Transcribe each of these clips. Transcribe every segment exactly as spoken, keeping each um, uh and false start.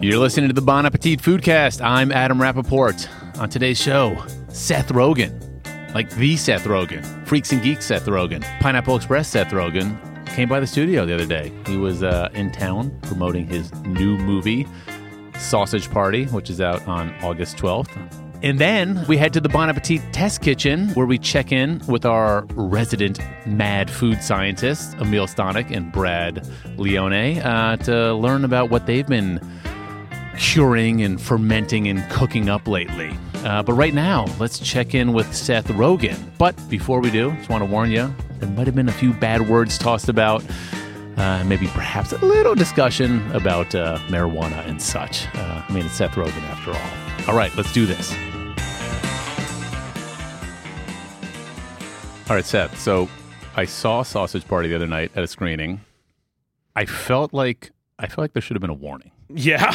You're listening to the Bon Appetit Foodcast. I'm Adam Rappaport. On today's show, Seth Rogen. Like the Seth Rogen. Freaks and Geeks Seth Rogen. Pineapple Express Seth Rogen came by the studio the other day. He was uh, in town promoting his new movie, Sausage Party, which is out on August twelfth. And then we head to the Bon Appetit Test Kitchen, where we check in with our resident mad food scientists, Emil Stonick and Brad Leone, uh, to learn about what they've been curing and fermenting and cooking up lately. Uh, but right now, let's check in with Seth Rogen. But before we do, just want to warn you, there might have been a few bad words tossed about, uh, maybe perhaps a little discussion about uh, marijuana and such. Uh, I mean, it's Seth Rogen after all. All right, let's do this. All right, Seth, so I saw Sausage Party the other night at a screening. I felt like I felt like there should have been a warning. Yeah.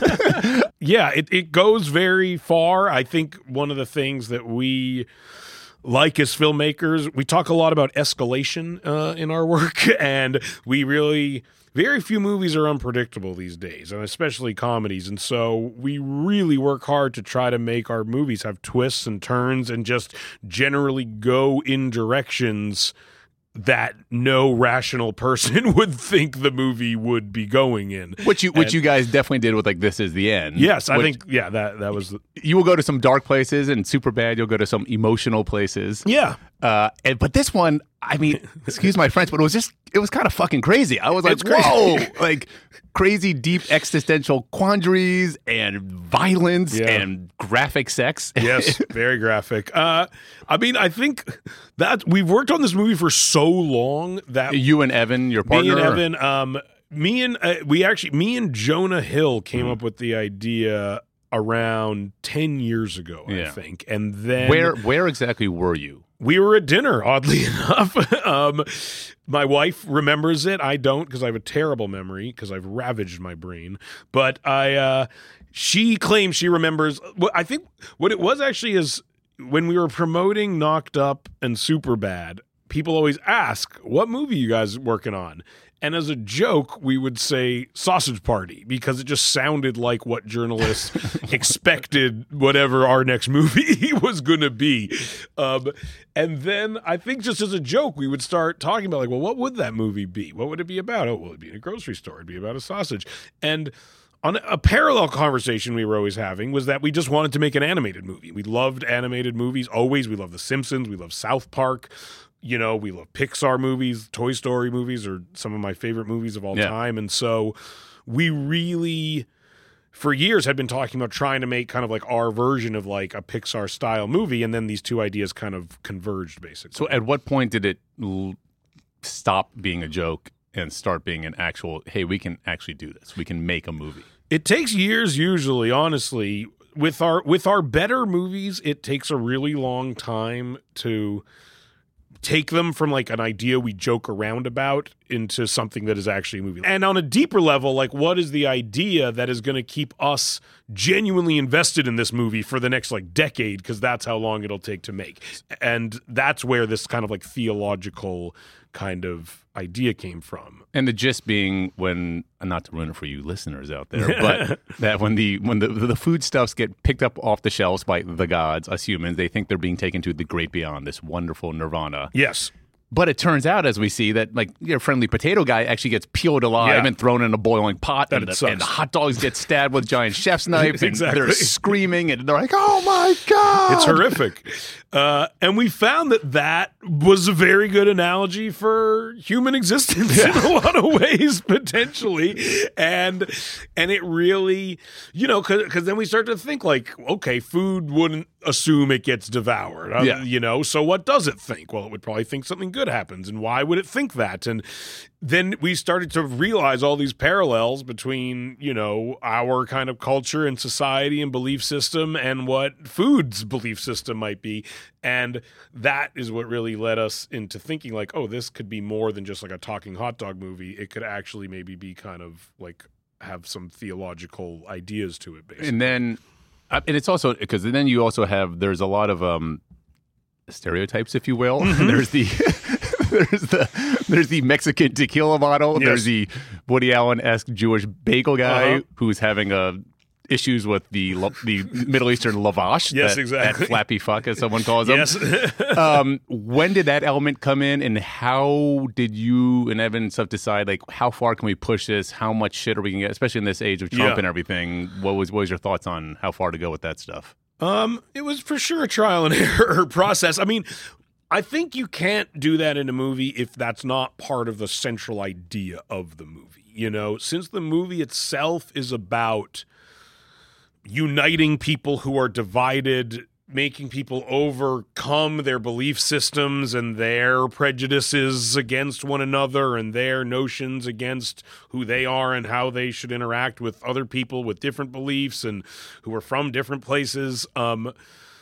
yeah, it, it goes very far. I think one of the things that we like as filmmakers, we talk a lot about escalation uh, in our work, and we really, very few movies are unpredictable these days, and especially comedies. And so we really work hard to try to make our movies have twists and turns and just generally go in directions that no rational person would think the movie would be going in. Which you which and, you guys definitely did with like This Is the End. Yes, I which, think, yeah, that, that was... The, you will go to some dark places, and Superbad, you'll go to some emotional places. Yeah. Uh, and, but this one, I mean, excuse my French, but it was just, it was kind of fucking crazy. I was like, It's crazy. whoa! Like, crazy, deep existential quandaries and violence Yeah. and graphic sex. Yes, very graphic. Uh, I mean, I think that we've worked on this movie for so long that You and Evan, your partner? me and Evan, um, me and uh, we actually, me and Jonah Hill came Mm. up with the idea around ten years ago, I Yeah. think, and then Where, where exactly were you? we were at dinner, oddly enough. um, my wife remembers it. I don't, because I have a terrible memory because I've ravaged my brain. But I, uh, she claims she remembers. Well, I think what it was actually is when we were promoting Knocked Up and Superbad, people always ask, "What movie you guys working on?" And as a joke, we would say Sausage Party because it just sounded like what journalists expected whatever our next movie was going to be. Um, and then I think just as a joke, we would start talking about like, well, what would that movie be? What would it be about? Oh, well, it'd be in a grocery store. It'd be about a sausage. And on a parallel conversation we were always having was that we just wanted to make an animated movie. We loved animated movies always. We love The Simpsons. We love South Park. You know, we love Pixar movies. Toy Story movies are some of my favorite movies of all Yeah. time. And so we really, for years, had been talking about trying to make kind of like our version of like a Pixar style movie. And then these two ideas kind of converged, basically. So at what point did it l- stop being a joke and start being an actual, hey, we can actually do this. We can make a movie. It takes years usually, honestly. With our with our better movies, it takes a really long time to take them from like an idea we joke around about into something that is actually a movie. And on a deeper level, like what is the idea that is going to keep us genuinely invested in this movie for the next like decade, because that's how long it'll take to make. And that's where this kind of like theological kind of idea came from. And the gist being, when, not to ruin it for you listeners out there, but that when the when the the foodstuffs get picked up off the shelves by the gods, us humans, they think they're being taken to the great beyond, this wonderful nirvana. Yes. But it turns out, as we see, that like your friendly potato guy actually gets peeled alive Yeah. and thrown in a boiling pot, That and it the, sucks. and the hot dogs get stabbed with giant chef's knives, and Exactly. they're screaming, and they're like, "Oh my god!" It's horrific. Uh, and we found that that was a very good analogy for human existence in a lot of ways, potentially. And and it really, you know, because then we start to think like, okay, food wouldn't assume it gets devoured, uh, Yeah. you know, so what does it think? Well, it would probably think something good happens. And why would it think that? And then we started to realize all these parallels between, you know, our kind of culture and society and belief system and what food's belief system might be. And that is what really led us into thinking like, oh, this could be more than just like a talking hot dog movie. It could actually maybe be kind of like have some theological ideas to it, basically. And then, uh, and it's also because then you also have there's a lot of um, stereotypes, if you will. Mm-hmm. There's the there's the There's the Mexican tequila bottle. Yes. There's the Woody Allen-esque Jewish bagel guy Uh-huh. who's having a issues with the the Middle Eastern lavash. Yes, that, exactly. That flappy fuck, as someone calls him. Yes. um, when did that element come in, and how did you and Evan and stuff decide, like, how far can we push this? How much shit are we going to get, especially in this age of Trump Yeah. and everything? What was, what was your thoughts on how far to go with that stuff? Um, it was for sure a trial and error process. I mean, I think you can't do that in a movie if that's not part of the central idea of the movie. You know, since the movie itself is about uniting people who are divided, making people overcome their belief systems and their prejudices against one another and their notions against who they are and how they should interact with other people with different beliefs and who are from different places. Um,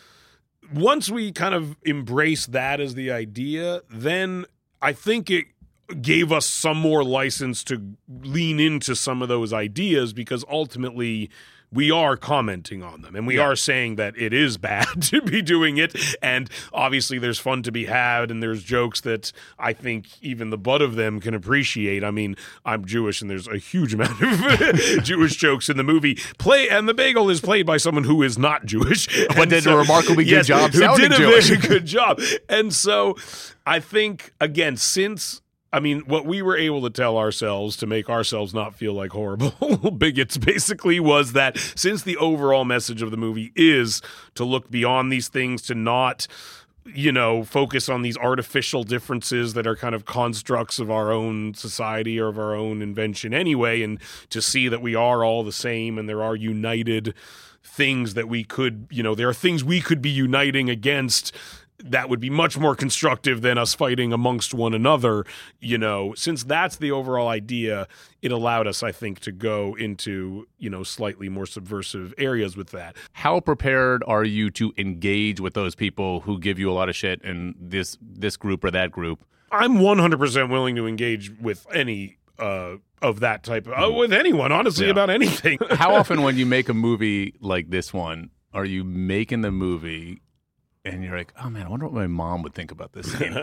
once we kind of embrace that as the idea, then I think it gave us some more license to lean into some of those ideas, because ultimately we are commenting on them, and we Yeah. are saying that it is bad to be doing it, and obviously there's fun to be had, and there's jokes that I think even the butt of them can appreciate. I mean, I'm Jewish, and there's a huge amount of Jewish jokes in the movie. Play and the bagel is played by someone who is not Jewish, But and did so- a remarkably good yes, job who sounding did a Jewish. very good job. And so I think, again, since I mean, what we were able to tell ourselves to make ourselves not feel like horrible bigots basically was that since the overall message of the movie is to look beyond these things, to not, you know, focus on these artificial differences that are kind of constructs of our own society or of our own invention anyway, and to see that we are all the same and there are united things that we could, you know, there are things we could be uniting against that would be much more constructive than us fighting amongst one another. You know, since that's the overall idea, it allowed us, I think, to go into, you know, slightly more subversive areas with that. How prepared are you to engage with those people who give you a lot of shit in this this group or that group? I'm one hundred percent willing to engage with any uh, of that type of, uh, with anyone, honestly, Yeah. about anything. How often when you make a movie like this one, are you making the movie and you're like, oh man, I wonder what my mom would think about this scene?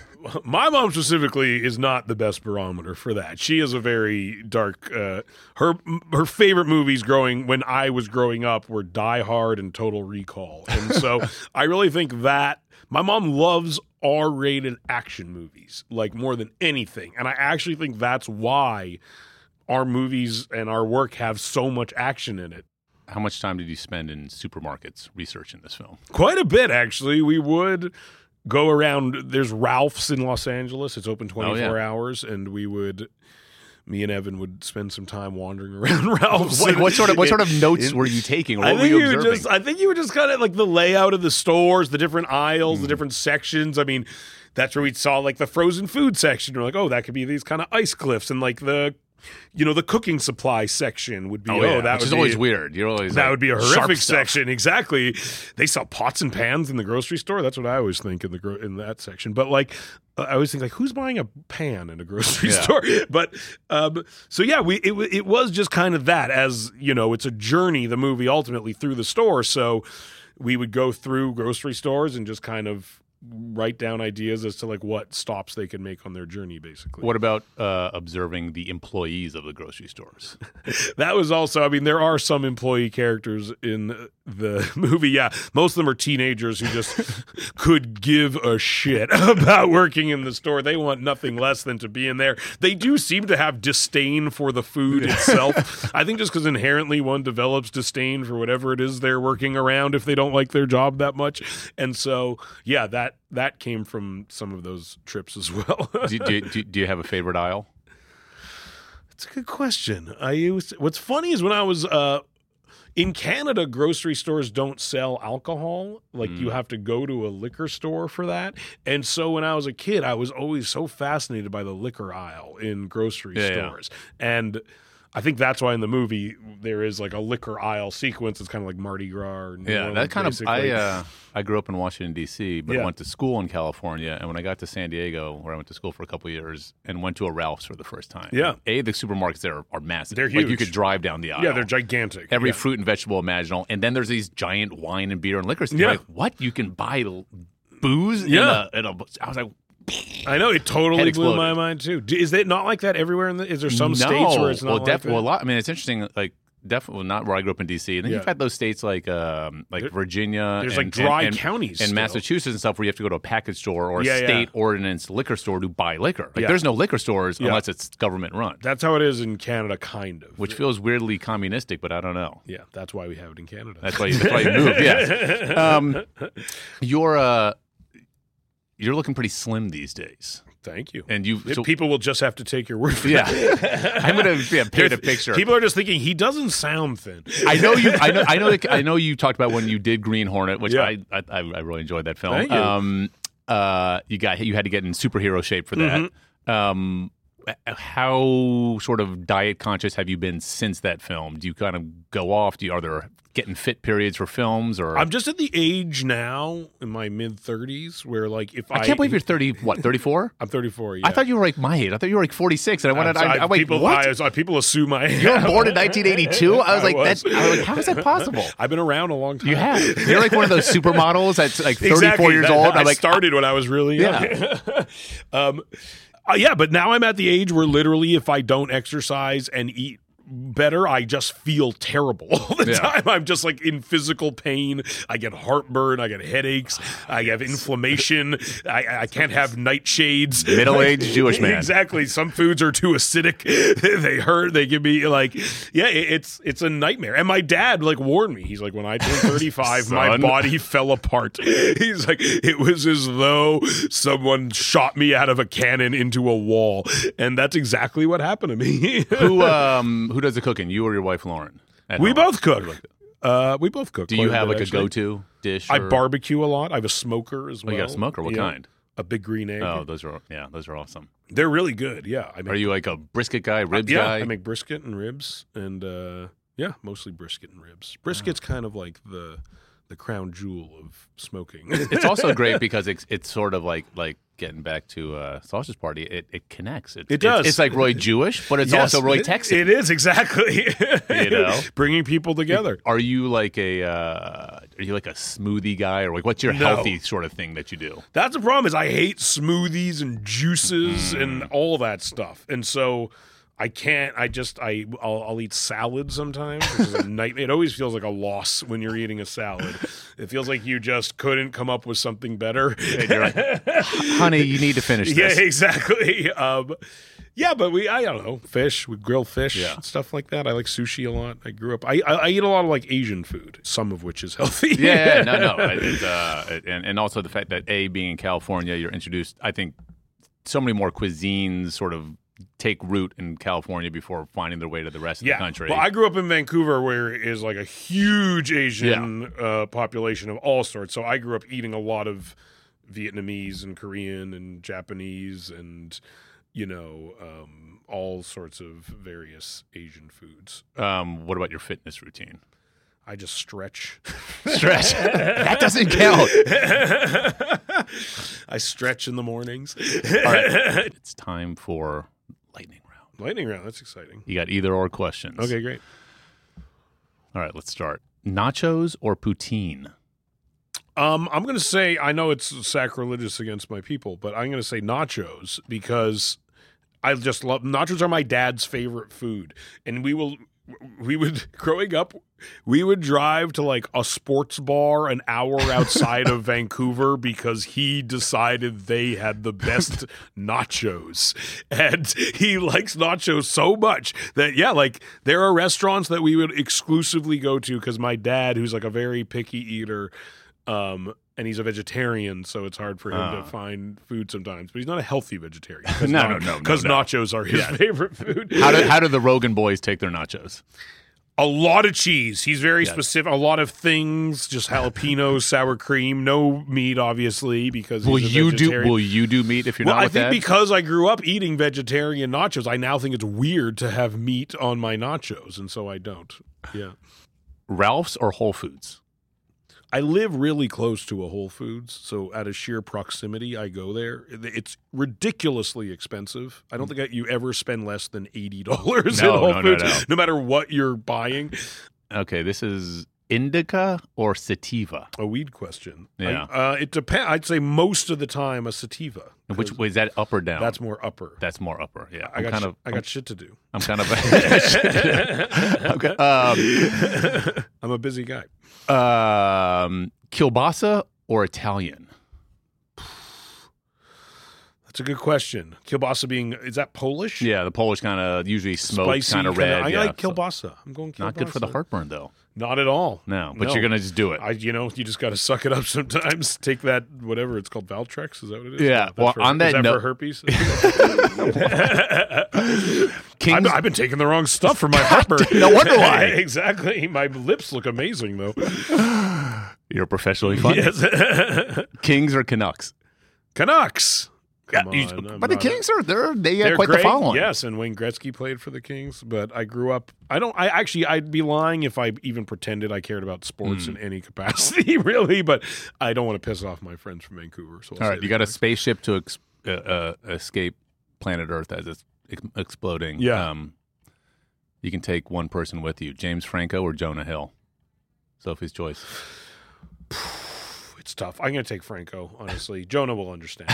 My mom specifically is not the best barometer for that. She is a very dark. Uh, her her favorite movies growing when I was growing up were Die Hard and Total Recall, and so I really think that my mom loves R-rated action movies like more than anything, and I actually think that's why our movies and our work have so much action in it. How much time did you spend in supermarkets researching this film? Quite a bit, actually. We would go around. There's Ralph's in Los Angeles. It's open twenty-four Oh, yeah. hours, and we would, me and Evan would spend some time wandering around Ralph's. What, what sort of what In- sort of notes in- were you taking? What I were think you you would observing? just. I think you would just kind of like the layout of the stores, the different aisles, Hmm. the different sections. I mean, that's where we saw like the frozen food section. We're like, oh, that could be these kind of ice cliffs, and like the, you know, the cooking supply section would be. oh, Oh, yeah, that which would is be, always weird. You're always that like, would be a sharp horrific stuff. section. Exactly. They sell pots and pans in the grocery store. That's what I always think in the gro- in that section. But like, uh, I always think like, who's buying a pan in a grocery Yeah. store? But um, so yeah, we it w- it was just kind of that, as you know, it's a journey. The movie ultimately through the store. So we would go through grocery stores and just kind of write down ideas as to like what stops they can make on their journey, basically. What about uh, observing the employees of the grocery stores? That was also, I mean, there are some employee characters in the movie. Yeah, most of them are teenagers who just could give a shit about working in the store. They want nothing less than to be in there. They do seem to have disdain for the food itself. I think just because inherently one develops disdain for whatever it is they're working around if they don't like their job that much. And so, yeah, that that came from some of those trips as well. do, do, do, do you have a favorite aisle? That's a good question. I used what's funny is when I was uh, in Canada, grocery stores don't sell alcohol. Like you have to go to a liquor store for that. And so when I was a kid, I was always so fascinated by the liquor aisle in grocery Yeah, yeah. stores. And I think that's why in the movie there is like a liquor aisle sequence. It's kind of like Mardi Gras. Or New Yeah, Orleans, that kind of. basically. I uh, I grew up in Washington D C, but Yeah. went to school in California. And when I got to San Diego, where I went to school for a couple of years, and went to a Ralph's for the first time. Yeah. A, the supermarkets there are, are massive. They're Like you huge. could drive down the aisle. Yeah, they're gigantic. Every Yeah. fruit and vegetable imaginable, and then there's these giant wine and beer and liquor stores. Yeah. Like, what? You can buy l- booze? Yeah. In a, in a, I was like, I know it totally Head blew my exploded. mind too. D- Is it not like that everywhere? In the, is there some no. states where it's not well, like def- that? well, a lot. I mean, it's interesting. Like, definitely not where I grew up in D C. And then Yeah. you've got those states like um, like There- Virginia. There's and, like dry and, and, counties and still. Massachusetts and stuff where you have to go to a package store or a Yeah, yeah. state ordinance liquor store to buy liquor. Like, Yeah. there's no liquor stores Yeah. unless it's government run, That's how it is in Canada, kind of. which feels weirdly communistic, but I don't know. yeah, that's why we have it in Canada. That's why you, that's why you moved. Yes. Um, you're uh, you're looking pretty slim these days, Thank you. and you. If So, people will just have to take your word for yeah, it. I'm gonna yeah, paint a picture. People are just thinking he doesn't sound thin. I know you. I know. I know. I know you talked about when you did Green Hornet, which Yeah. I, I I really enjoyed that film. Thank you. Um, uh, you got you had to get in superhero shape for that. Mm-hmm. Um, how sort of diet conscious have you been since that film? Do you kind of go off? Do you are there getting fit periods for films or? I'm just at the age now in my mid thirties where like if I I can't believe you're thirty. What thirty-four? I'm thirty-four. Yeah. I thought you were like my age. I thought you were like forty-six, and I wanted. I, I, I'm like, people, what? I, I, people assume I. You were born in nineteen eighty-two. I was I like, was. that's. I was like, how is that possible? I've been around a long time. You have. You're like one of those supermodels that's like thirty-four Exactly. years That- old. that- I'm I like, started when I was really young. um, uh, yeah, but now I'm at the age where literally, if I don't exercise and eat better, I just feel terrible all the Yeah. time. I'm just like in physical pain. I get heartburn. I get headaches. I have inflammation. I, I can't have nightshades. middle-aged Jewish man. Exactly. Some foods are too acidic. They hurt. They give me like, yeah, it, it's it's a nightmare. And my dad like warned me. He's like, when I turned thirty-five, my Son. body fell apart. He's like, it was as though someone shot me out of a cannon into a wall, and that's exactly what happened to me. who um who does the cooking? You or your wife Lauren? At we home? both cook. Uh, we both cook. Do quite you have bit, like a actually. go-to dish? I or- barbecue a lot. I have a smoker as Oh, well. you got a smoker. What Yeah. kind? A big green egg. Oh, those are yeah, those are awesome. They're really good. Yeah. I make, Are you like a brisket guy, ribs yeah, guy? I make brisket and ribs, and uh, yeah, mostly brisket and ribs. Brisket's kind of like the the crown jewel of smoking. It's also great because it's it's sort of like like getting back to uh, Sausage Party. It it connects. It, It does. It's, it's like really Jewish, but it's Yes, also really it- Texan. It is exactly. You know? Bringing people together. Are you like a uh, are you like a smoothie guy, or like what's your No. healthy sort of thing that you do? That's the problem. Is I hate smoothies and juices and all that stuff, and so I can't. I just I I'll, I'll eat salad sometimes, which is a nightmare. It always feels like a loss when you're eating a salad. It feels like you just couldn't come up with something better. And you're like, honey, you need to finish Yeah, this. exactly. Um, yeah, but we, I don't know, fish, we grill fish, Yeah. stuff like that. I like sushi a lot. I grew up, I, I, I eat a lot of like Asian food, some of which is healthy. Yeah, yeah, no, no, it's, uh, and and also the fact that a being in California, you're introduced. I think so many more cuisines sort of take root in California before finding their way to the rest of Yeah. the country. Well, I grew up in Vancouver, where is like a huge Asian uh, population of all sorts. So I grew up eating a lot of Vietnamese and Korean and Japanese and, you know, um, all sorts of various Asian foods. um, what about your fitness routine? I just stretch. Stretch. That doesn't count. I stretch in the mornings. All right, it's time for lightning round. Lightning round. That's exciting. You got either or questions. Okay, great. All right, let's start. Nachos or poutine? Um, I'm going to say, I know it's sacrilegious against my people, but I'm going to say nachos because I just love nachos are my dad's favorite food. And we will, we would, growing up, we would drive to like a sports bar an hour outside of Vancouver because he decided they had the best nachos. And he likes nachos so much that, yeah, like there are restaurants that we would exclusively go to because my dad, who's like a very picky eater, um, and he's a vegetarian, so it's hard for him Oh. to find food sometimes. But he's not a healthy vegetarian. No, no, no, no, Because no. nachos are his Yeah. favorite food. How do how do the Rogan boys take their nachos? A lot of cheese. He's very Yes. specific. A lot of things, just jalapenos, sour cream, no meat, obviously, because Will he's a you do vegetarian. will you do meat if you're Well, not I with think that? because I grew up eating vegetarian nachos, I now think it's weird to have meat on my nachos, and so I don't. Yeah. Ralph's or Whole Foods? I live really close to a Whole Foods, so out of sheer proximity, I go there. It's ridiculously expensive. I don't think you ever spend less than eighty dollars No, at Whole no, no, Foods, no. no matter what you're buying. Okay, this is indica or sativa? A weed question. Yeah. I, uh, it depends. I'd say most of the time a sativa. And which way is that, up or down? That's more upper. That's more upper. Yeah, I I'm got kind sh- of. I got shit to do. I'm kind of. okay. Um, I'm a busy guy. um, kielbasa or Italian? That's a good question. Kielbasa being, is that Polish? Yeah, the Polish kind of usually smoked, Spicy, kind of red. I yeah, like so- kielbasa. I'm going kielbasa. Not good for the heartburn, though. Not at all. No, but No. you're gonna just do it. I, you know, you just got to suck it up sometimes. Take that, whatever it's called, Valtrex. Is that what it is? Yeah, That's well, for, on is that that note- for herpes? Kings, I've, I've been taking the wrong stuff for my heartburn. no wonder why. Exactly. My lips look amazing, though. You're professionally funny. Yes. Kings or Canucks? Canucks. Come Yeah, you- on, I'm but the not- Kings are they're they have They're quite great, the following. yes, and Wayne Gretzky played for the Kings, but I grew up. I don't. I actually, I'd be lying if I even pretended I cared about sports Mm. in any capacity, really. But I don't want to piss off my friends from Vancouver. So I'll All say right, the you got a Canucks. spaceship to ex- uh, uh, escape planet Earth as it's ex- exploding. Yeah. Um, you can take one person with you: James Franco or Jonah Hill. Sophie's choice. It's tough. I'm going to take Franco. Honestly, Jonah will understand.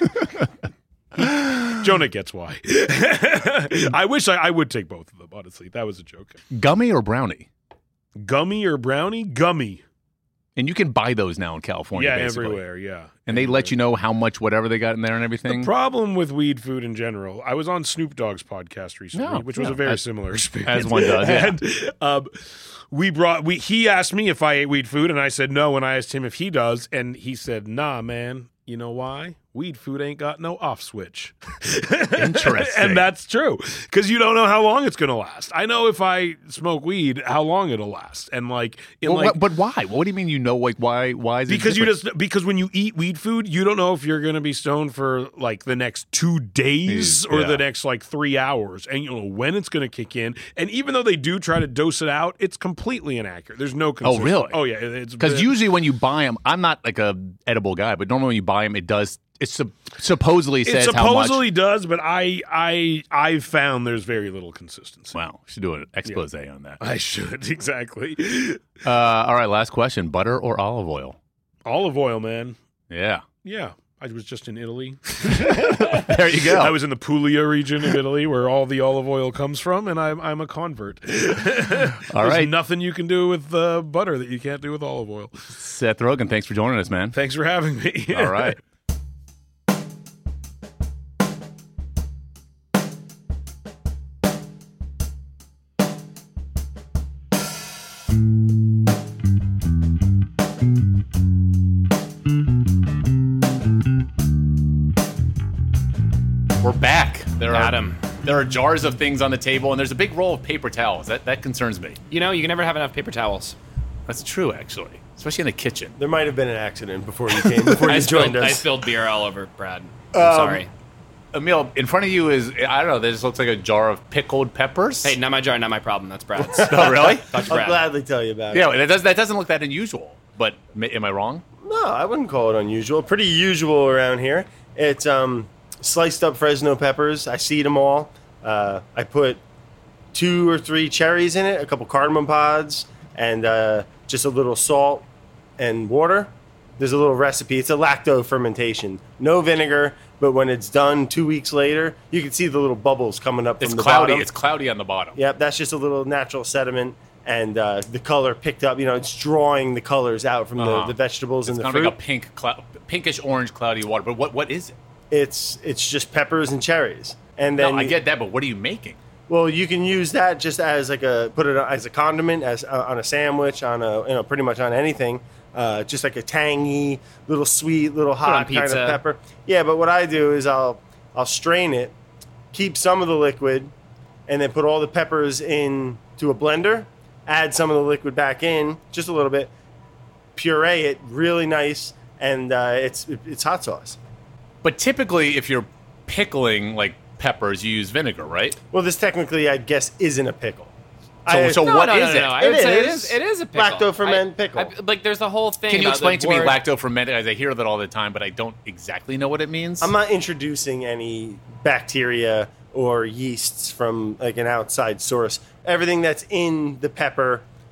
Jonah gets why. I wish I, I would take both of them. Honestly, that was a joke. Gummy or brownie? Gummy or brownie? Gummy. And you can buy those now in California. Yeah, basically. everywhere. Yeah, And they let you know how much whatever they got in there and everything. The problem with weed food in general, I was on Snoop Dogg's podcast recently, No, which was yeah, a very as- similar experience. as one does, yeah. And, um, we brought we he asked me if I ate weed food, and I said no. And I asked him if he does, and he said, "Nah, man. You know why? Weed food ain't got no off switch." Interesting. And that's true, because you don't know how long it's going to last. I know if I smoke weed, how long it'll last, and like, in Well, like what- but why? What do you mean? You know, like why? Why is it because you different? just because when you eat weed food, you don't know if you're going to be stoned for like the next two days or Yeah. the next like three hours, and you don't know when it's going to kick in. And even though they do try to dose it out, it's completely inaccurate. There's no. Oh, consistent- really? Oh, yeah. It's Because it- usually when you buy them, I'm not like a edible guy, but normally when you buy them, it does. It sup- supposedly it says how much. supposedly does, but I I I've found there's very little consistency. Wow, we should do an expose on that. I should exactly. Uh, all right, last question: butter or olive oil? Olive oil, man. Yeah, Yeah. I was just in Italy. there you go. I was in the Puglia region of Italy where all the olive oil comes from, and I'm, I'm a convert. All There's right. nothing you can do with uh, butter that you can't do with olive oil. Seth Rogen, thanks for joining us, man. Thanks for having me. All right. We're back. There are Adam. there are jars of things on the table, and there's a big roll of paper towels. That that concerns me. You know, you can never have enough paper towels. That's true, actually, especially in the kitchen. There might have been an accident before you came, before I you spilled, joined I us. spilled beer all over Brad. I'm sorry. Emil, in front of you is I don't know. This looks like a jar of pickled peppers. Hey, not my jar, not my problem. That's Brad's. oh really? Talk to I'll Brad. gladly tell you about it. Yeah, that does that doesn't look that unusual. But ma- am I wrong? No, I wouldn't call it unusual. Pretty usual around here. It's um, sliced up Fresno peppers. I seed them all. Uh, I put two or three cherries in it, a couple cardamom pods, and uh, just a little salt and water. There's a little recipe. It's a lacto fermentation. No vinegar, but when it's done two weeks later, you can see the little bubbles coming up It's from the cloudy. bottom. It's cloudy on the bottom. Yep, that's just a little natural sediment, and uh, the color picked up. You know, it's drawing the colors out from Uh-huh. the, the vegetables It's and the kind of fruit. like a pink, clou- pinkish orange, cloudy water. But what what is it? It's it's just peppers and cherries, and then No, I you- get that, but what are you making? well, you can use that just as like a put it as a condiment, as uh, on a sandwich, on a you know pretty much on anything. Uh, just like a tangy, little sweet, little on hot kind pizza. of pepper. Yeah, but what I do is I'll I'll strain it, keep some of the liquid, and then put all the peppers in to a blender. Add some of the liquid back in, just a little bit. Puree it really nice, and uh, it's it's hot sauce. But typically, if you're pickling like peppers, you use vinegar, right? Well, this technically, I guess, isn't a pickle. So, I- so No, what no, is no, it? no. I It would say it is. is. It is a pickle. Lacto-ferment I- pickle. I- like, there's a whole thing. Can you about explain the to me word- lacto fermented? As I hear that all the time, but I don't exactly know what it means. I'm not introducing any bacteria or yeasts from like an outside source. Everything that's in the pepper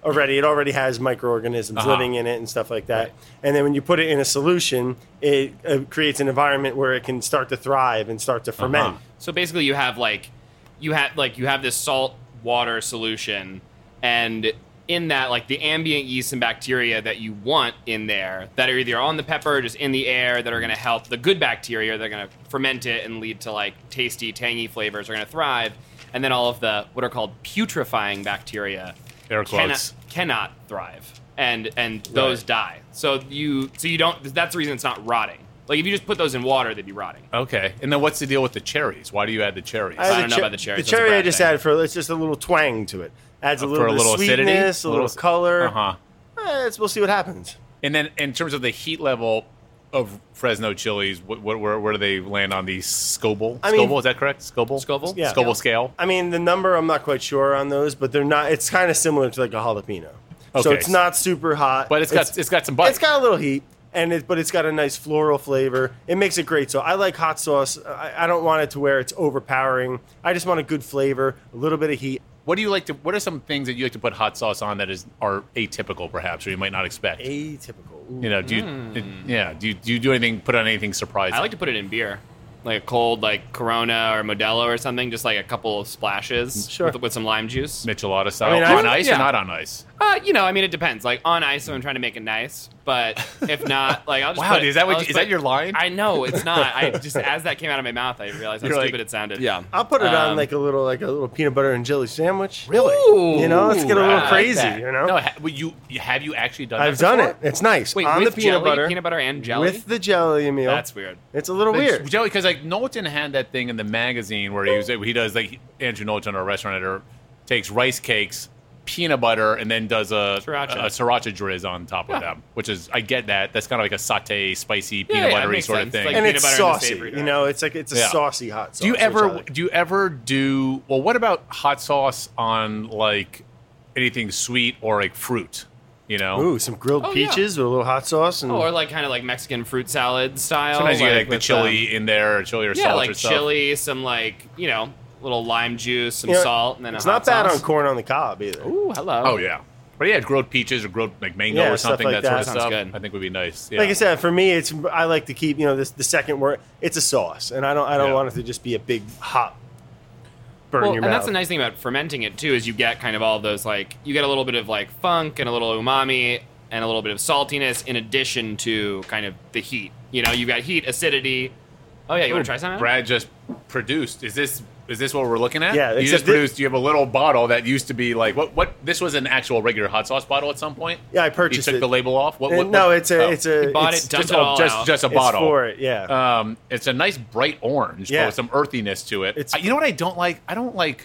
already. It already has microorganisms Uh-huh. living in it and stuff like that. And then when you put it in a solution, it uh, creates an environment where it can start to thrive and start to ferment. Uh-huh. So basically, you have like, you have like you have this salt water solution, and in that, like the ambient yeast and bacteria that you want in there that are either on the pepper or just in the air that are going to help the good bacteria that are going to ferment it and lead to like tasty, tangy flavors are going to thrive, and then all of the what are called putrefying bacteria Air cannot, quotes. cannot thrive, and and those Right. die. So you so you don't. That's the reason it's not rotting. Like if you just put those in water, they'd be rotting. Okay. And then what's the deal with the cherries? Why do you add the cherries? I, had don't the know che- about the cherries. The That's a cherry I Brad just thing. added for it's just a little twang to it. Adds a Uh, little for a bit little of acidity? sweetness, a little, Little- color. Uh-huh. Eh, it's- we'll see what happens. And then in terms of the heat level of Fresno chilies, what, what, where, where do they land on the Scoville? I mean- Scoville, is that correct? Scoville? Scoville? Yeah. Scoville scale? I mean, the number I'm not quite sure on those, but they're not. It's kind of similar to like a jalapeno. So Okay. it's not super hot, But it's got it's got some bite. it's got a little heat, and it, but it's got a nice floral flavor. It makes it great. So I like hot sauce. I, I don't want it to where it's overpowering. I just want a good flavor, a little bit of heat. What do you like to? What are some things that you like to put hot sauce on that is are atypical, perhaps, or you might not expect? Atypical. Ooh. You know, do you? Yeah, do you, do you do anything? Put on anything surprising? I like to put it in beer, like a cold like Corona or Modelo or something, just like a couple of splashes Sure. with, with some lime juice. Michelada style I mean, I- on ice yeah. or not on ice? Uh, you know, I mean, it depends. Like on ice, if I'm trying to make it nice, but if not, like I'll just. Wow, put it- is that what I'll you- just is put- that your line? I know it's not. I just as that came out of my mouth, I realized how You're stupid like- it sounded. Yeah. I'll put it on Um, like a little like a little peanut butter and jelly sandwich. Really? You know, let's get a little I like crazy. that. You know, No, ha, well, you you- have you actually done? I've that done before? it. It's nice Wait, on with the peanut jelly, butter, peanut butter and jelly. with the jelly, Emil. That's weird. It's a little weird. Joey, because like Knowlton had that thing in the magazine where he was he does like Andrew Knowlton, our restaurant editor, takes rice cakes, peanut butter, and then does a Sriracha. a, a sriracha drizz on top of Yeah. them, which is I get that. That's kind of like a saute, spicy, Yeah, peanut yeah, it buttery makes sort of sense. thing. Like and peanut it's butter and the saucy. savory You know, it's like it's a Yeah. saucy hot sauce. do you which I ever like. do you ever do well? What about hot sauce on like anything sweet or like fruit? You know, Ooh, some grilled Oh, yeah. peaches with a little hot sauce and Oh, or like kind of like Mexican fruit salad style. sometimes you get like the with, chili um, in there, or chili or yeah, salt like or stuff. chili, some like you know, little lime juice, some You know, salt, and then it's a not hot bad sauce. on corn on the cob either. Ooh, hello. Oh yeah, but yeah, grilled peaches or grilled like mango Yeah, or stuff something like that sort that. of Sounds stuff. good. I think would be nice. Yeah. Like I said, for me, it's I like to keep you know this the second word. It's a sauce, and I don't I don't Yeah. want it to just be a big hot burn Well, your and mouth. that's the nice thing about fermenting it too is you get kind of all those like you get a little bit of like funk and a little umami and a little bit of saltiness in addition to kind of the heat. You know, you've got heat, acidity. Oh yeah, you want to try some? Adam? Brad just produced. Is this is this what we're looking at? Yeah, You except just thi- produced. You have a little bottle that used to be like what? What? This was an actual regular hot sauce bottle at some point. Yeah, I You purchased took it. the label off. What? Uh, what, no, what- it's a oh. it's a He bought it's, it, dumped just it all oh, just out. just a it's bottle. for it. Yeah, Um, it's a nice bright orange Yeah. with some earthiness to it. It's- Uh, you know what I don't like? I don't like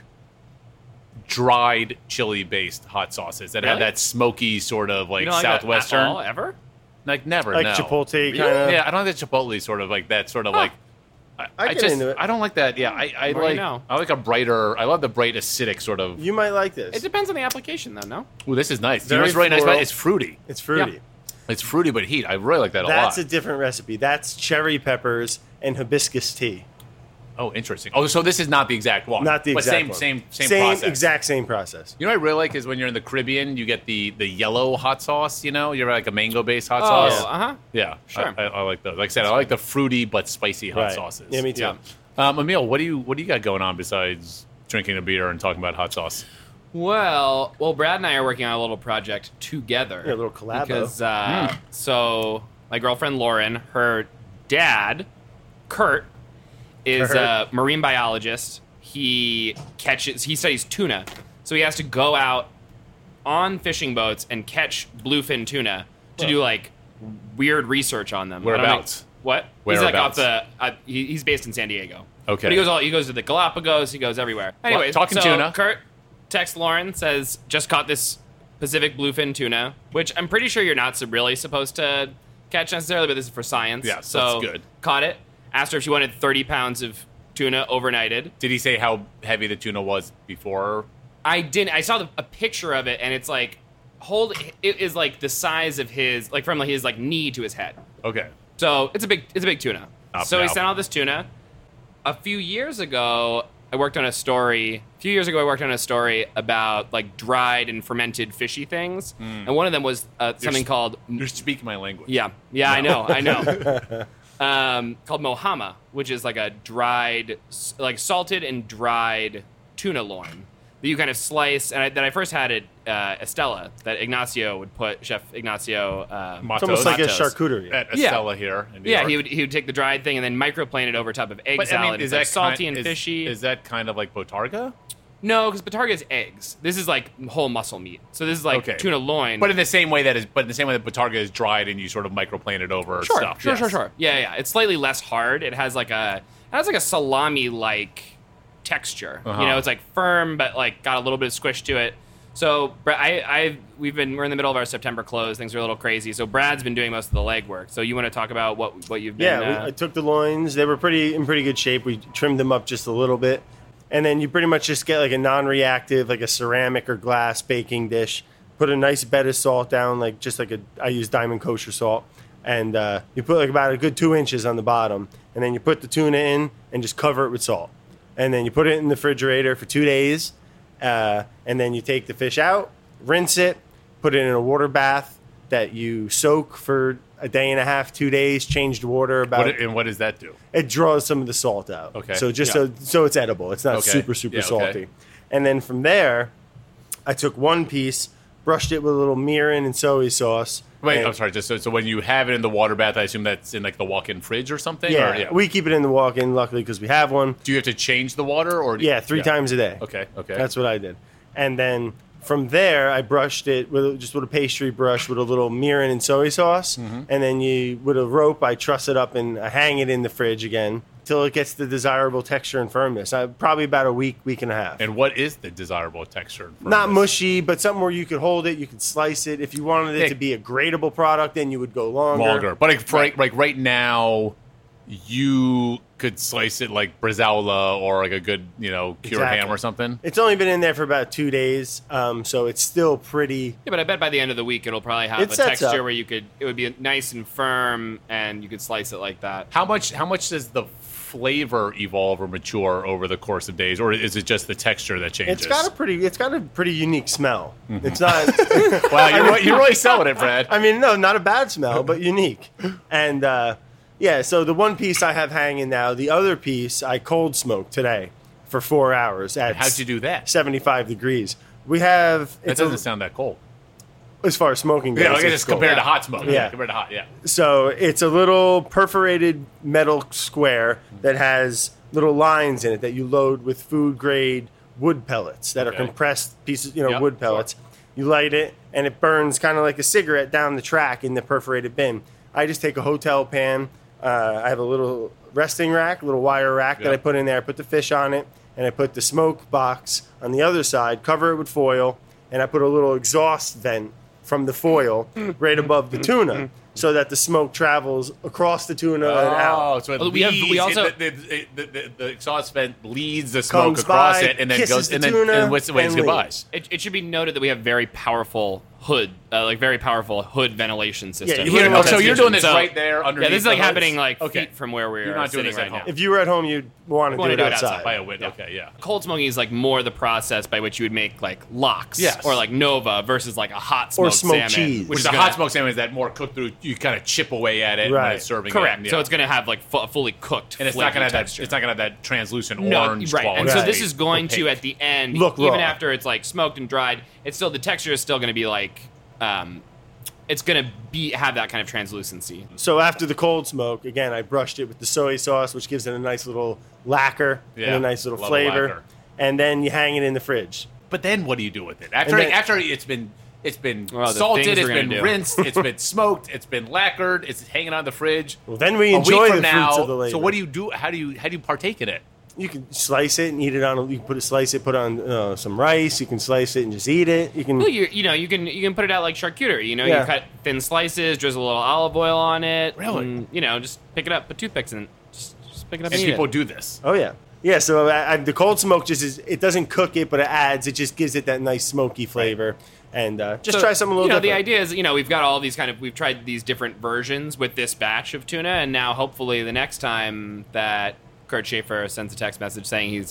dried chili based hot sauces that have Really? that smoky sort of like You don't like that at southwestern. all, ever? Like never. like no. Chipotle Really? kind of. Yeah, I don't like the chipotle sort of like that sort of Huh. like. I, I get just into it. I don't like that. Yeah, I, I More you like know. I like a brighter. I love the bright acidic sort of. You might like this. It depends on the application, though. No. Ooh, this is nice. You know Very what's really nice about floral. it? It's fruity. It's fruity. Yeah. It's fruity but heat. I really like that a That's a lot. different recipe. That's cherry peppers and hibiscus tea. Oh, interesting. Oh, so this is not the exact one. Not the but exact same, one. same, same, same process. exact same process. You know what I really like is when you're in the Caribbean, you get the the yellow hot sauce. You know, you're like a mango based hot Oh, sauce. uh huh. Yeah, Sure. I, I, I like those. Like I said, I like the fruity but spicy hot Right. sauces. Yeah, me too. Yeah. Um, Emil, what do you what do you got going on besides drinking a beer and talking about hot sauce? Well, well, Brad and I are working on a little project together. Yeah, a little collabo. Because uh, so my girlfriend Lauren, her dad, Kurt, is Kurt. a marine biologist. He catches, he studies tuna, so he has to go out on fishing boats and catch bluefin tuna to Huh. do like weird research on them. I don't know- Whereabouts? What? He's like off Whereabouts? the. Uh, he, he's based in San Diego. Okay. But he goes all. He goes to the Galapagos. He goes everywhere. Anyway, talking so tuna. Kurt texts Lauren, says just caught this Pacific bluefin tuna, which I'm pretty sure you're not so really supposed to catch necessarily, but this is for science. Yeah, so that's good. Caught it. Asked her if she wanted thirty pounds of tuna overnighted. Did he say how heavy the tuna was before? I didn't. I saw the, a picture of it, and it's like hold. It is like the size of his, like from like his like knee to his head. Okay. So it's a big, it's a big tuna. Up so he now. sent all this tuna. A few years ago, I worked on a story A few years ago, I worked on a story about like dried and fermented fishy things, Mm. and one of them was uh, something s- called You're speaking my language. yeah, yeah, I know, I know. um, called mohama, which is like a dried, s- like salted and dried tuna loin that you kind of slice. And I, that I first had at uh, Estella, that Ignacio would put, Chef Ignacio. Uh, Matos. It's almost like a Matos. charcuterie. At Yeah. Estella here in New Yeah, York. he would he would take the dried thing and then microplane it over top of egg But, salad. I mean, is It's that like salty kind, and is, fishy. Is that kind of like botarga? No, because Batarga is eggs. This is like whole muscle meat. So this is like Okay. tuna loin. But in the same way that is, but in the same way that botarga is dried and you sort of microplane it over sure, stuff. sure, Yes. sure, sure. Yeah, yeah. It's slightly less hard. It has like a it has like a salami like texture. Uh-huh. You know, it's like firm but like got a little bit of squish to it. So Bra- I, I, we've been we're in the middle of our September close. Things are a little crazy. So Brad's been doing most of the legwork. So you want to talk about what what you've been? Yeah, uh, we, I took the loins. They were pretty in pretty good shape. We trimmed them up just a little bit, and then you pretty much just get like a non-reactive, like a ceramic or glass baking dish. Put a nice bed of salt down, like just like a I use Diamond Kosher salt, and uh, you put like about a good two inches on the bottom, and then you put the tuna in and just cover it with salt, and then you put it in the refrigerator for two days, uh, and then you take the fish out, rinse it, put it in a water bath that you soak for a day and a half, two days. Change the water about. What, and what does that do? It draws some of the salt out. Okay. So just Yeah. so so it's edible. It's not Okay. super super Yeah, okay. salty. And then from there, I took one piece, brushed it with a little mirin and soy sauce. Wait, and- I'm sorry. Just so, so when you have it in the water bath, I assume that's in like the walk-in fridge or something. Yeah, Or, yeah. we keep it in the walk-in, luckily, because we have one. Do you have to change the water or? Yeah, three times a day. Okay. Okay. That's what I did. And then from there, I brushed it with just with a pastry brush with a little mirin and soy sauce. Mm-hmm. And then you, with a rope, I truss it up and I hang it in the fridge again till it gets the desirable texture and firmness. Uh, probably about a week, week and a half. And what is the desirable texture? and Not firmness? mushy, but something where you could hold it, you could slice it. If you wanted it Yeah. to be a gradable product, then you would go longer. Longer, but like, for, like, like right now, you could slice it like Brizola or like a good, you know, cured Exactly. ham or something. It's only been in there for about two days, um, so it's still pretty. yeah, but I bet by the end of the week it'll probably have It a sets texture up. where you could it would be nice and firm and you could slice it like that. How much? How much does the flavor evolve or mature over the course of days, or is it just the texture that changes? It's got a pretty. It's got a pretty unique smell. Mm-hmm. It's not. wow, you're, really- you're really selling it, Brad. I mean, no, not a bad smell, but unique. And uh, yeah, so the one piece I have hanging now, the other piece I cold smoked today for four hours at How'd you do that? seventy-five degrees. We have. That It's a- doesn't sound that cold. as far as smoking goes. Yeah, like it's just cold. compared to hot smoke. Yeah. compared to hot. Yeah. So it's a little perforated metal square that has little lines in it that you load with food grade wood pellets that Okay. are compressed pieces, you know, Yep, wood pellets. You light it and it burns kind of like a cigarette down the track in the perforated bin. I just take a hotel pan. Uh, I have a little resting rack, a little wire rack that Yep. I put in there. I put the fish on it and I put the smoke box on the other side, cover it with foil, and I put a little exhaust vent from the foil right above the tuna so that the smoke travels across the tuna and out. Oh, so it Well, we have- we leads- also- it- the, the, the, the, the exhaust vent leads the smoke Comes across by, it and then kisses goes the and then tuna, and waits waits and goodbyes. It, it should be noted that we have very powerful hood, uh, like very powerful hood ventilation system. you Here, put it oh, on so the you're kitchen. doing this So- right there underneath. Yeah, this is like the hoods? happening like Okay. feet from where we're You're not doing sitting this at right now. home. If you were at home, you'd want to Wanna do it do it outside. outside. by a window. Okay, yeah. Cold smoking is like more the process by which you would make like lox Yes. or like Nova versus like a hot Or smoked smoked salmon, cheese. which Which is the gonna- hot smoked salmon is that more cooked through. You kind of chip away at it when Right. it's serving. Correct. It, So yeah. it's going to have like fu- fully cooked, and it's not flaky going to have that. texture. It's not going to have that translucent No, orange right. quality. And so Right. this is going to Opaque. at the end, Look even raw. after it's like smoked and dried, it's still the texture is still going to be like, um, it's going to be have that kind of translucency. So after the cold smoke, again, I brushed it with the soy sauce, which gives it a nice little lacquer Yeah, and a nice little love a flavor. lacquer. And then you hang it in the fridge. But then what do you do with it after? And then- after it's been it's been Well, the salted, things it's we're been gonna do. rinsed, it's been smoked, it's been lacquered, it's hanging on the fridge. Well, then we A enjoy week the from now. fruits of the labor. So what do you do? How do you how do you partake in it? You can slice it and eat it on. A, you can put it, slice it, put on uh, some rice. You can slice it and just eat it. You can. Well, you you know you can you can put it out like charcuterie. You know, Yeah. you cut thin slices, drizzle a little olive oil on it. Really? and, you know, just pick it up, put toothpicks in, it, just, just pick it up And and, eat people it. do this. Oh yeah, yeah. So I, I, the cold smoke just is. It doesn't cook it, but it adds. It just gives it that nice smoky flavor. And uh, just So, try something a little you know, different. the idea is, you know, we've got all these kind of, we've tried these different versions with this batch of tuna, and now hopefully the next time that Kurt Schaefer sends a text message saying he's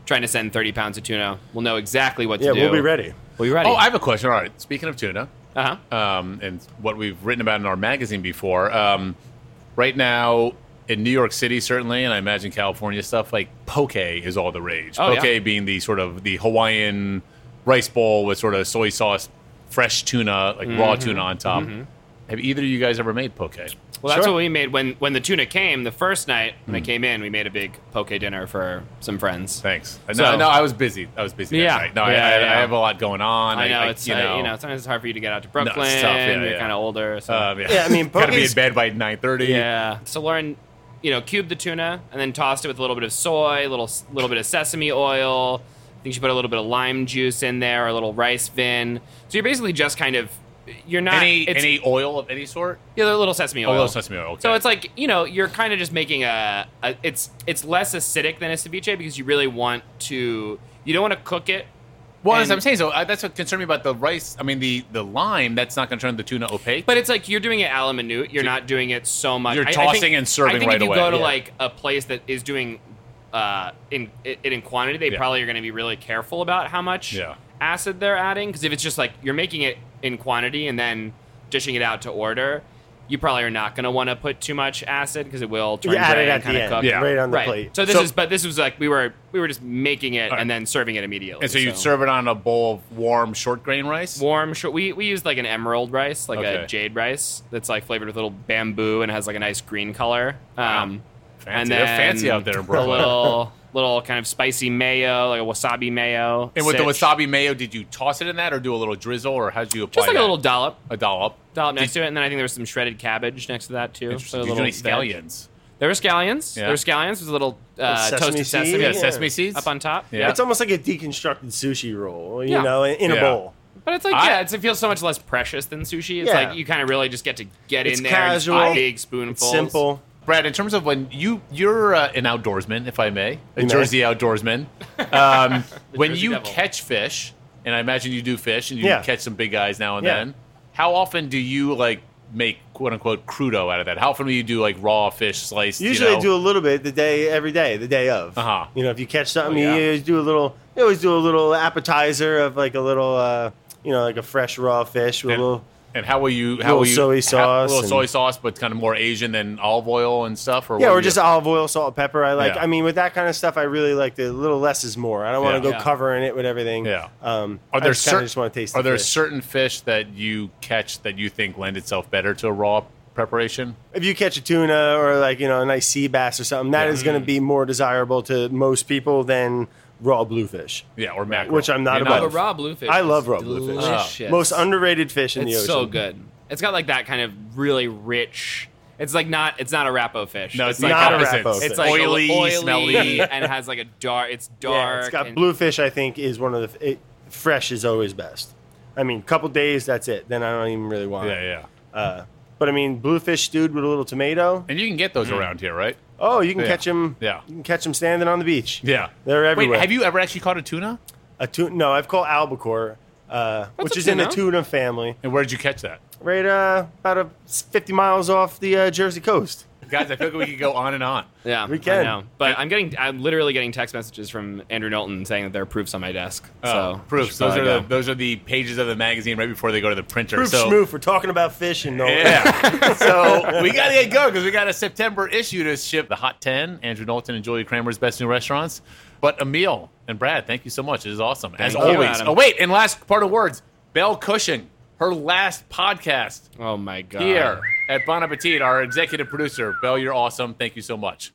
trying to send thirty pounds of tuna, we'll know exactly what Yeah, to do. we'll be ready. We'll be ready. Oh, I have a question. All right. Speaking of tuna, uh-huh. um, and what we've written about in our magazine before, um, right now in New York City, certainly, and I imagine California stuff, like poke is all the rage. Oh, Poke yeah. being the sort of the Hawaiian rice bowl with sort of soy sauce, fresh tuna, like Mm-hmm. raw tuna on top. Have either of you guys ever made poke? Well, that's Sure. what we made when when the tuna came the first night. When Hmm. I came in, we made a big poke dinner for some friends. Thanks. So- no, no, I was busy. I was busy Yeah. that night. No, I, Yeah, I, yeah. I have a lot going on. I know it's you uh, know, you know sometimes it's hard for you to get out to No, Brooklyn. it's tough, yeah, You're yeah. kind of older, so Um, yeah. Yeah, I mean, gotta be in poke's- bed by nine thirty. yeah. So Lauren, you know, cubed the tuna and then tossed it with a little bit of soy, a little little bit of sesame oil. I think she put a little bit of lime juice in there, a little rice vin. So you're basically just kind of you're not Any it's, any oil of any sort? yeah, a little sesame Oh, oil. a little sesame oil. Okay. So it's like, you know, you're kind of just making a, a it's it's less acidic than a ceviche because you really want to you don't want to cook it. well, as and- I'm saying, so uh, that's what concerned me about the rice. I mean, the the lime. That's not going to turn the tuna opaque. But it's like you're doing it a la minute. You're not doing it so much. You're I- I tossing think- and serving I think right if you away. go to Yeah. like a place that is doing uh, in it in quantity, they Yeah. probably are going to be really careful about how much Yeah. acid they're adding. Because if it's just like you're making it in quantity and then dishing it out to order, you probably are not going to want to put too much acid because it will turn You add gray it and at the kind of end, cook. Yeah. right on the Right. plate. So this So- is, but this was like we were we were just making it right. and then serving it immediately. and so you serve it on a bowl of warm short grain rice. warm. Short, we we used like an emerald rice, like Okay. a jade rice that's like flavored with little bamboo and has like a nice green color. Um, Fancy. and They're then fancy out there in a Brooklyn. little little kind of spicy mayo, like a wasabi mayo. And with the sitch. wasabi mayo, did you toss it in that, or do a little drizzle, or how'd you apply just like that? a little dollop, a dollop. dollop next to it, and then I think there was some shredded cabbage next to that too. Interesting. So a Did you do little any veg. scallions? There were scallions. Yeah. There were scallions with a little uh, Sesame toasted seed? sesame Yeah, Yeah. sesame seeds up on top. Yeah. It's almost like a deconstructed sushi roll, you Yeah. know, in, in Yeah. a bowl. But it's like, I- yeah, it's, it feels so much less precious than sushi. It's Yeah. like you kind of really just get to get It's in there and just eat casual. big It's spoonfuls. simple. Brad, in terms of when you you're uh, an outdoorsman, if I may, a You may. Jersey outdoorsman. Um, when Jersey you Devil. catch fish, and I imagine you do fish, and you Yeah. catch some big guys now and Yeah. then. How often do you like make quote unquote crudo out of that? How often do you do like raw fish sliced? Usually you know? I do a little bit the day, every day, the day of. Uh-huh. You know, if you catch something, Oh, yeah. you always do a little, you always do a little appetizer of like a little, uh, you know, like a fresh raw fish with And, a little. and how will you? How little will you? soy how- sauce a little and- soy sauce, but kind of more Asian than olive oil and stuff. Or Yeah, what or do just you, olive oil, salt, pepper. I like. Yeah. I mean, with that kind of stuff, I really like the little less is more. I don't want Yeah. to go Yeah. covering it with everything. Yeah. Um, Are I there just kinda cer- just want to taste. Are the there fish. certain fish that you catch that you think lend itself better to a raw preparation? If you catch a tuna or like you know a nice sea bass or something, that is going to be more desirable to most people than raw bluefish. Yeah, or mackerel. Which I'm not You're above. But raw bluefish. I is love raw bluefish. delicious. Most underrated fish in It's the ocean. so good. It's got like that kind of really rich. It's like not. It's not a Rappo fish. No, it's like not a opposite. Rappo It's fish. like oily, oily, smelly. and it has like a dark. It's dark. Yeah, it's got and- bluefish. I think is one of the it, fresh is always best. I mean, couple days, that's it. Then I don't even really want Yeah, it. yeah. Uh, but I mean, bluefish stewed with a little tomato. And you can get those around here, right? Oh, you can Yeah. catch them. Yeah. You can catch them standing on the beach. Yeah. They're everywhere. Wait, have you ever actually caught a tuna? A tuna? No, I've caught albacore, uh, which a is in the tuna? tuna family, And where did you catch that? right uh, about a fifty miles off the uh, Jersey coast. Guys, I feel like we could go on and on. Yeah, We I can. know. But I'm getting. I'm literally getting text messages from Andrew Knowlton saying that there are proofs on my desk. So Uh, proofs. should Those are probably the go. those are the pages of the magazine right before they go to the printer. Proof so schmoof. We're talking about fish and no. yeah. So we got to get going because we got a September issue to ship. The Hot ten, Andrew Knowlton and Julia Kramer's Best New Restaurants. But Emil and Brad, thank you so much. It is awesome. As Thank you, always. Adam. Oh, wait. And last part of words. Belle Cushing, her last podcast Oh my god. here at Bon Appetit, our executive producer. Belle, you're awesome. Thank you so much.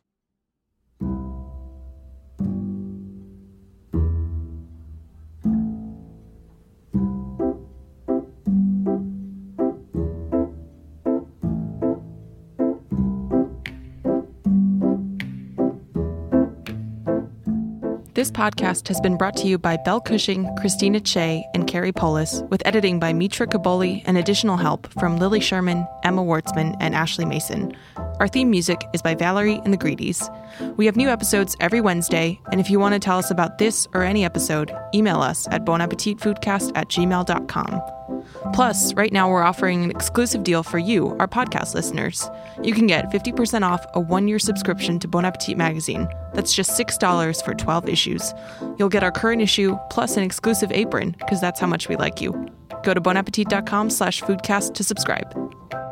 This podcast has been brought to you by Belle Cushing, Christina Che, and Carrie Polis, with editing by Mitra Kaboli and additional help from Lily Sherman, Emma Wartzman, and Ashley Mason. Our theme music is by Valerie and the Greedies. We have new episodes every Wednesday, and if you want to tell us about this or any episode, email us at bonappetitfoodcast at gmail dot com. Plus, right now we're offering an exclusive deal for you, our podcast listeners. You can get fifty percent off a one-year subscription to Bon Appetit magazine. That's just six dollars for twelve issues. You'll get our current issue plus an exclusive apron, because that's how much we like you. Go to bonappetit.com slash foodcast to subscribe.